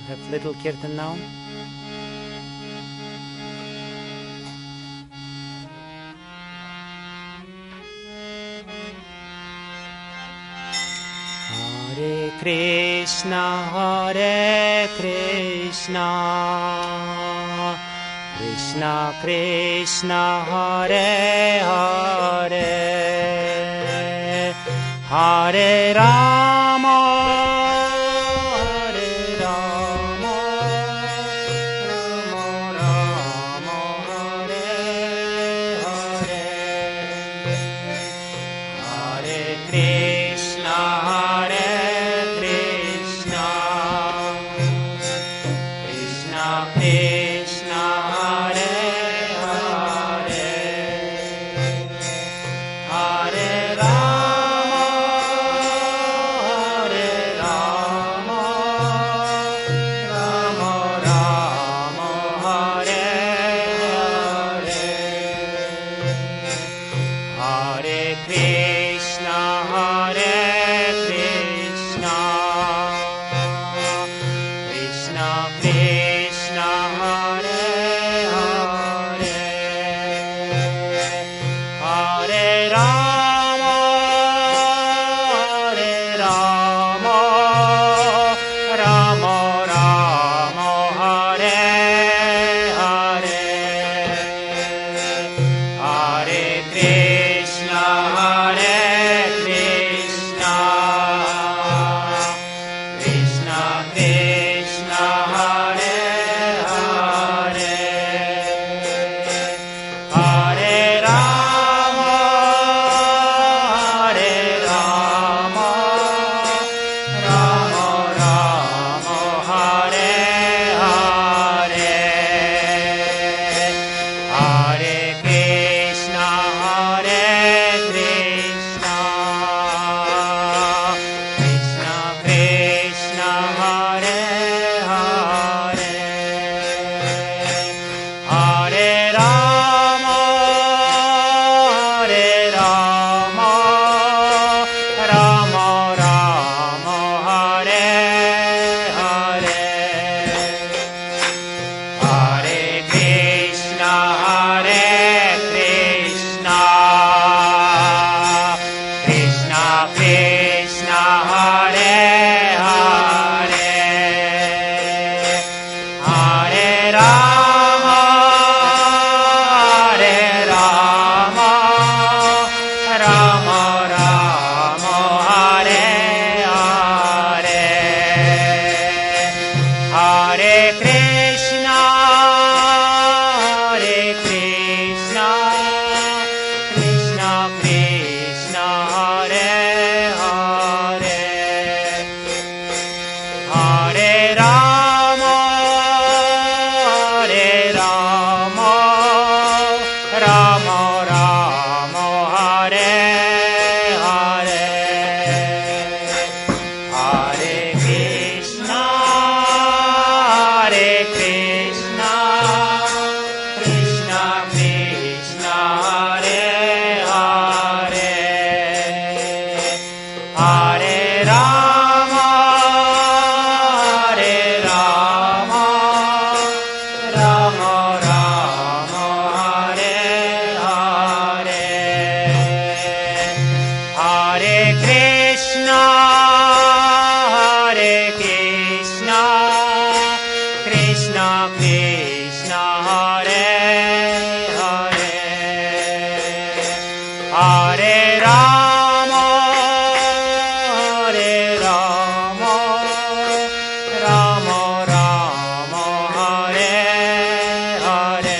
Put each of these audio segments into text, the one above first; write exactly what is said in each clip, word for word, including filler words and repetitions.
have little kirtan now. Hare Krishna, Hare Krishna, Krishna Krishna, Hare Hare, Hare Rama, Hare Rama, Rama Rama, Hare Hare, Hare Krishna, Hare Krishna, Krishna Krishna, Hare Hare, Hare Rama, Hare Rama, Rama Rama, Hare Hare, Hare Krishna, Hare Krishna, Krishna Krishna, Hare Hare, Hare Rama, Hare Rama, Rama Rama, Hare Hare, Hare Krishna, Hare Krishna, Krishna Krishna, Hare Hare, Hare Rama, Hare Rama, Rama Rama, Hare Hare, Hare Krishna, Hare Krishna, Krishna Krishna, Hare Hare, Hare Rama, Hare Rama, Rama Rama, Hare Hare, Hare Krishna, Hare Krishna, Krishna Krishna, Hare Hare, Hare Rama, Hare Rama, Rama Rama, Hare Hare, Hare Krishna, Hare Krishna, Krishna Krishna, Hare Hare, Hare Rama, Hare Rama, Rama Rama, Hare Hare, Hare Krishna, Hare Krishna, Krishna Krishna, Hare Hare, Hare Rama, Hare Rama, Rama Rama, Hare Hare, Hare Krishna, Hare Krishna, Krishna Krishna, Hare Hare, Hare Rama, Hare Rama, Rama Rama, Hare Hare,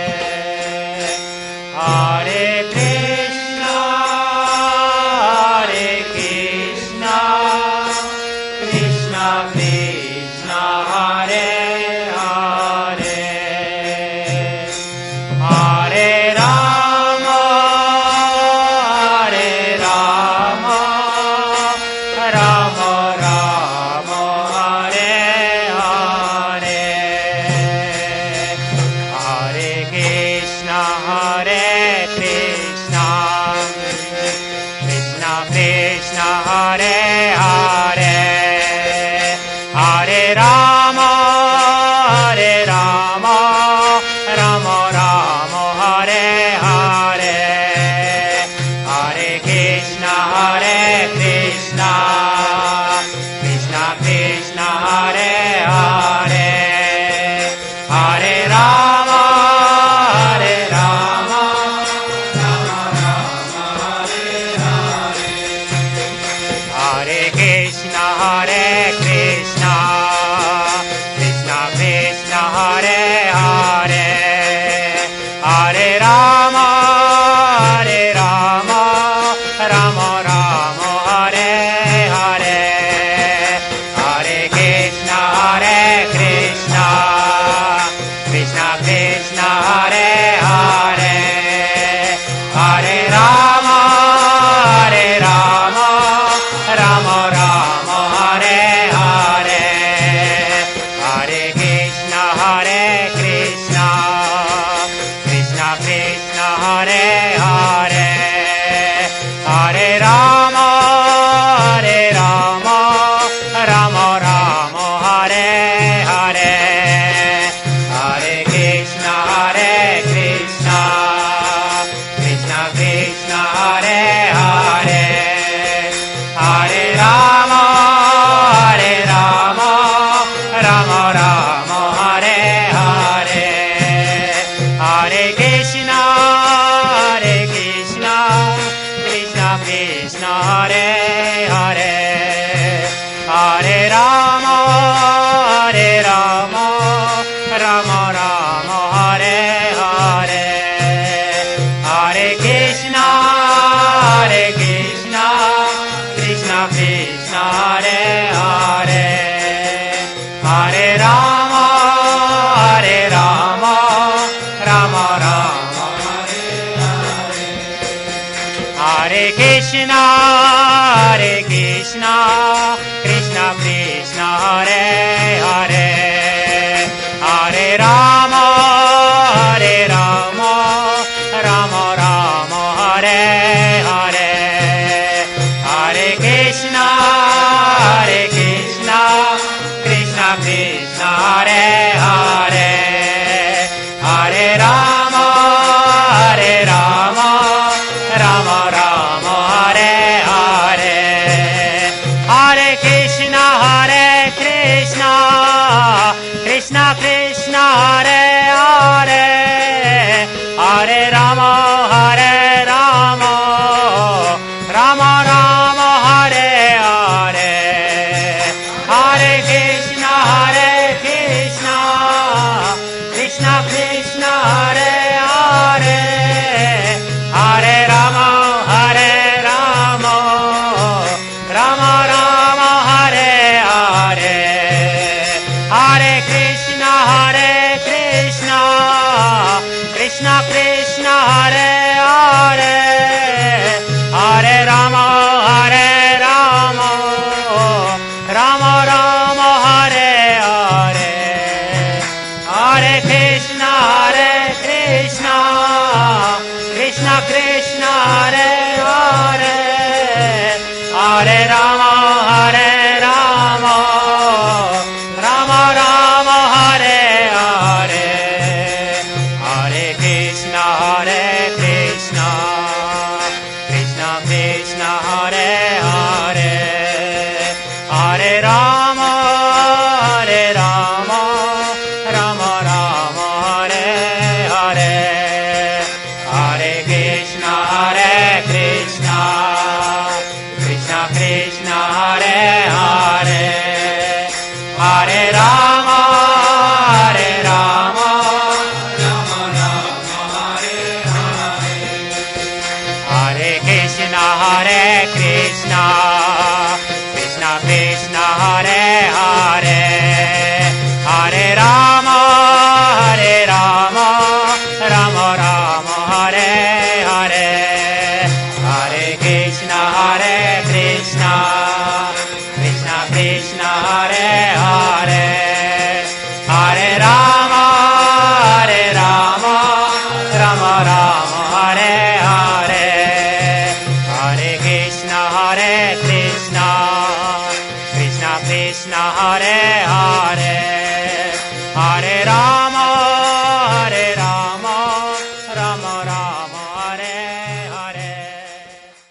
Hare Krishna, Hare Krishna, Krishna Krishna, Hare Hare, Hare Rama, Hare Rama, Rama Rama, Hare Hare, Hare Krishna, Hare Krishna, Krishna Krishna, Hare Hare, Hare Rama, Hare Krishna, Krishna Krishna Hare Hare, Hare Rama, Hare Rama, Rama Rama Hare Hare, Hare Krishna, Hare Krishna, Krishna Krishna Hare Hare, Hare Rama, Hare Rama, Rama Rama Hare Hare, Hare Krishna, Hare Krishna, Krishna Krishna Hare Hare, Hare Rama, Hare Rama, Rama Rama Hare Hare, Hare Krishna, Hare Krishna, Krishna Krishna Hare Hare, Hare Rama, Hare Rama, Rama Rama Hare Hare, Hare Krishna, Hare Krishna, Krishna Krishna Hare Hare, Hare Rama, Hare Rama, Rama Rama Hare Hare, Hare Krishna, Hare Krishna, Krishna Krishna Hare Hare, Hare Rama, Hare Rama, Rama Rama Hare Hare, Hare Krishna, Hare Krishna, Krishna Krishna Hare Hare, Hare Rama, Hare Rama, Rama Rama Hare Hare, Hare Krishna, Hare Krishna, Krishna Krishna Hare Hare, Hare Rama, Hare Rama, Rama Rama Hare Hare, Hare Krishna, Hare Krishna, Krishna Krishna Hare Hare, Hare Rama, Hare Rama, Rama Rama Hare Hare, Hare Krishna, Hare Krishna, Krishna Krishna Hare Hare, Hare Rama, Hare Rama, Rama Rama Hare Hare, Hare Krishna, Hare Krishna, Krishna Krishna Hare Hare, Hare Rama, Hare Rama, Rama Rama Hare Hare, Hare Krishna, Hare Krishna, Krishna Krishna Hare Hare, Hare Rama, Hare Rama, Rama Rama Hare Hare, Hare Krishna, Hare Krishna, Krishna Krishna Hare Hare, Hare Rama, Hare Rama, Rama Rama Hare Hare, Hare Krishna, Hare Krishna, Krishna Krishna Hare Hare, Hare Rama, Hare Rama, Rama Rama Hare Hare, Hare Krishna, Hare Krishna, Krishna Krishna Hare Hare, Hare Rama, Hare Rama, Rama Rama Hare Hare, Hare Krishna, Hare Krishna, Krishna Krishna Hare Hare, Hare Rama, Hare Rama, Rama Rama Hare Hare, Hare Krishna, Hare Krishna, Krishna Krishna Hare Hare.